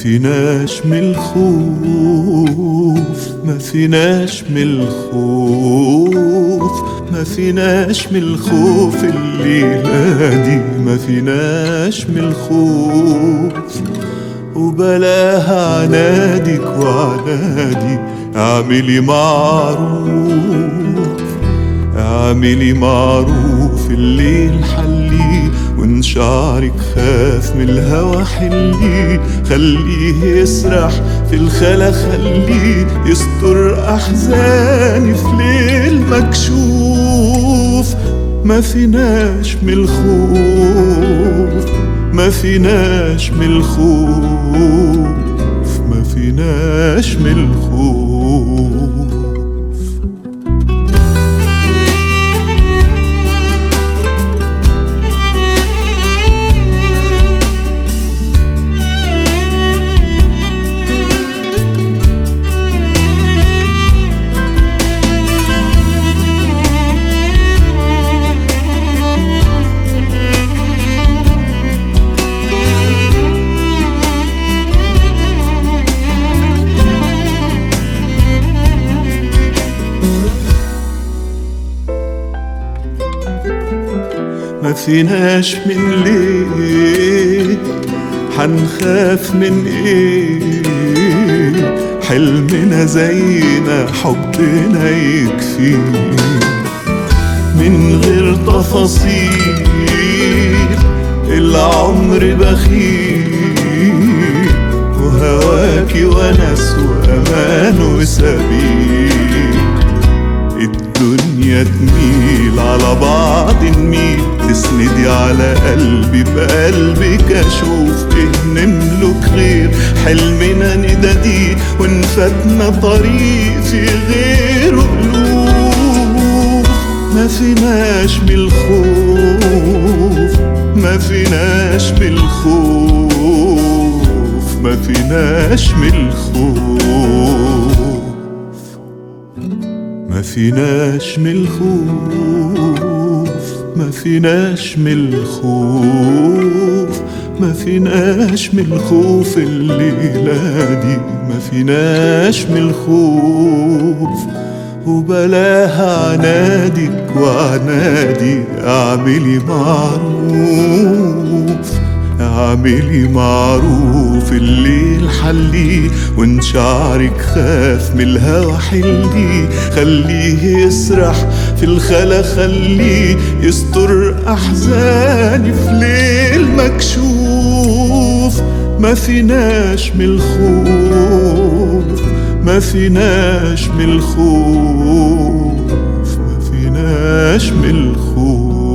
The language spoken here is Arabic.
فيناش من الخوف، ما فيناش من الخوف، ما فيناش من الخوف الليلة دي، ما فيناش من الخوف. وبلاها عنادك وعنادي، اعملي معروف، اعملي معروف الليل حلي، وان شعرك خاف من الهوى حلي، خليه يسرح في الخلا، خليه يستر احزاني في ليل مكشوف. ما فيناش من الخوف، ما فيناش من الخوف، ما فيناش من الخوف. ما فيناش من ليه، حنخاف من ايه؟ حلمنا زينا حبنا يكفي، من غير تفاصيل العمر بخيل، وهواكي وناس وامان وسبيل. الدنيا تميل على بعض، نميل تسندي على قلبي بقلبك، اشوف ايه نملك غير حلمنا ندادي، ونفاتنا طريق في غيره قلوب. ما فيناش من الخوف، ما فيناش من الخوف، ما فيناش من الخوف، ما فيناش من الخوف، ما فيناش من الخوف، ما فيناش من الخوف الليلة دي، ما فيناش من الخوف. وبلاها عنادك وعنادي، اعملي معروف، اعملي معروف الليل حلي، وان شعرك خاف من الهوى حلي، خليه يسرح في الخلا، خليه يستر احزاني في ليل مكشوف. ما فيناش من الخوف، ما فيناش من الخوف، ما فيناش من الخوف.